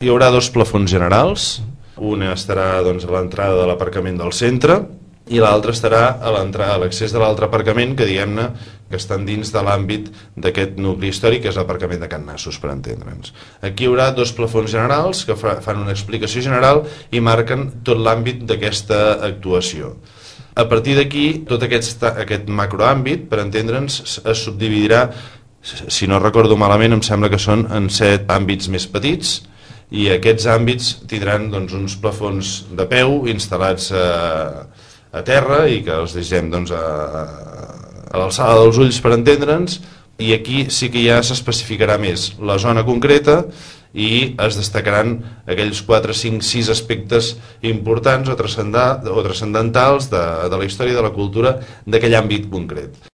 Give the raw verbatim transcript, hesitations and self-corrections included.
Hi haurà dos plafons generals, un estarà doncs, a l'entrada de l'aparcament del centre i l'altre estarà a l'entrada, a l'accés de l'altre aparcament que diguem-ne que estan dins de l'àmbit d'aquest nucli històric, que és l'aparcament de Can Nassos, per entendre'ns. Aquí hi haurà dos plafons generals que fan una explicació general i marquen tot l'àmbit d'aquesta actuació. A partir d'aquí, tot aquest, aquest macroàmbit, per entendre'ns, es subdividirà, si no recordo malament, em sembla que són en set àmbits més petits, i aquests àmbits tindran doncs, uns plafons de peu instal·lats a, a terra i que els deixem doncs, a, a l'alçada dels ulls, per entendre'ns, i aquí sí que ja s'especificarà més la zona concreta i es destacaran aquells quatre, cinc, sis aspectes importants o transcendentals de, de la història i de la cultura d'aquell àmbit concret.